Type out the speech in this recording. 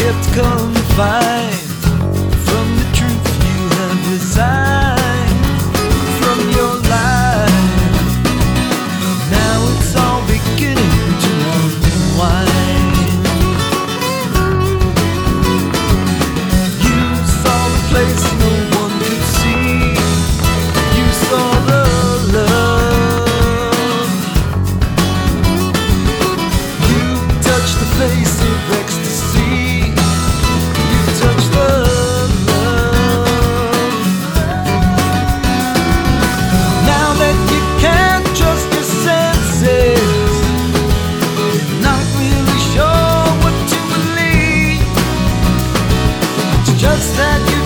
kept confined from the truth you have resigned from your life. Now it's all beginning to unwind. You saw the place no one could see. You saw the love. You touched the face of ecstasy. You touched the love. Now that you can't trust your senses, not really sure what to believe, it's just that you